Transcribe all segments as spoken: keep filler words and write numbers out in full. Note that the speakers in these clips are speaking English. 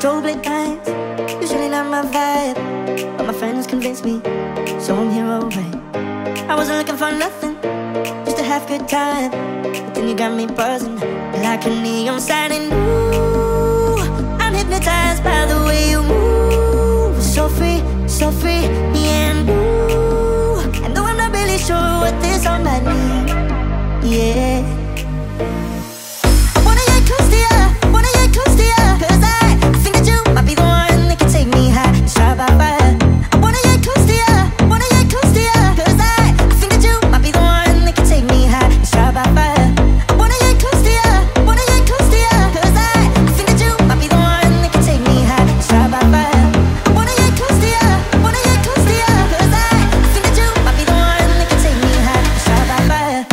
Strobe lit nights, usually not my vibe, but my friends convinced me, so I'm here alright. I wasn't looking for nothing, just to have good time, but then you got me buzzing like a neon sign. And ooh, I'm hypnotized by the way you move. So free, so free, yeah. And ooh, and though I'm not really sure what this all might mean, yeah, I wanna get close to ya, wanna get close to ya, 'cause I, I think that you might be the one that can take me high, try by fire. I wanna get close to ya, wanna get close to ya, 'cause I, I think that you might be the one that can take me high, try by fire. I wanna get close to ya, wanna get close to ya, 'cause I, I think that you might be the one that can take me high, try by fire. I wanna get close to ya, wanna get close to ya, 'cause I, I think that you might be the one that can take me high, try by fire.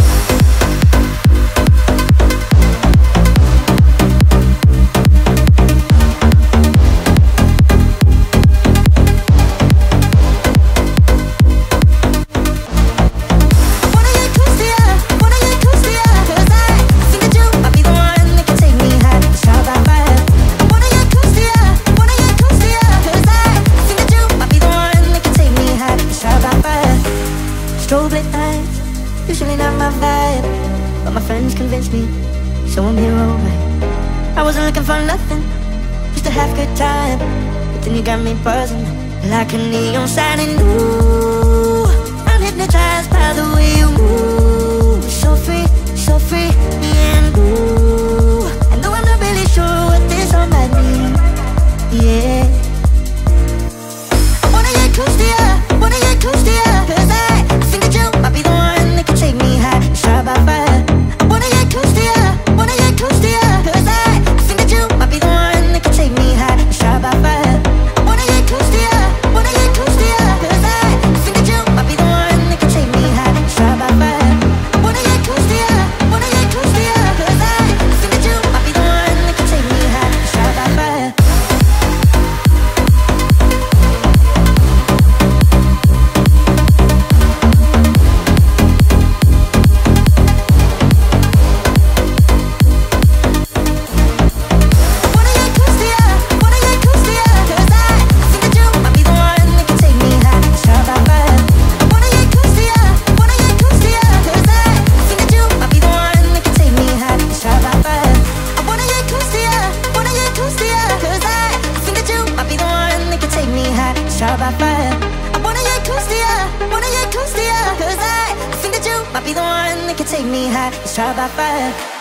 Strobe lit nights, usually not my vibe, but my friends convinced me, so I'm here alright. I wasn't looking for nothing, just to have good time, but then you got me buzzing like a neon sign. And ooh, I'm hypnotized by the way you move. So free, so free, yeah. And ooh, and though I'm not really sure what this all might mean, yeah, I wanna get close to ya, wanna get close to ya, 'cause I, might be the one that can take me high, try by fire. I wanna get close to ya, wanna get close to ya, 'cause I, I think that you might be the one that can take me high, try by fire. I wanna get close to ya, wanna get close to ya, 'cause I, I think that you might be the one that can take me high, try by fire. I wanna get close to ya, wanna get close to ya, 'cause I, I think that you might be the one that can take me high, try by fire. Try by fire. I wanna get close to ya, wanna get close to ya, 'cause I, I think that you might be the one that can take me high. Let's try by fire.